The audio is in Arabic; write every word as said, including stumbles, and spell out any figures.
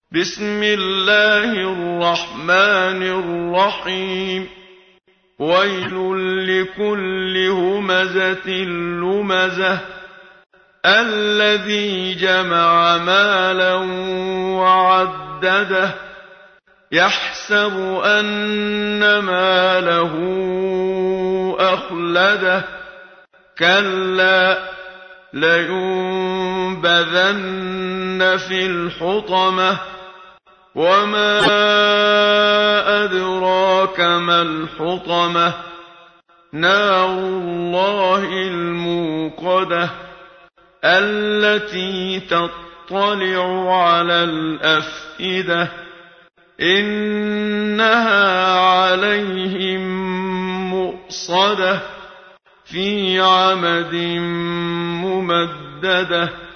بسم الله الرحمن الرحيم ويل لكل همزة لمزة الذي جمع مالا وعدده يحسب أن ماله أخلده كلا لينبذن في الحطمة وما أدراك ما الحطمة نار الله الموقدة التي تطلع على الأفئدة إنها عليهم مؤصدة في عمد ممددة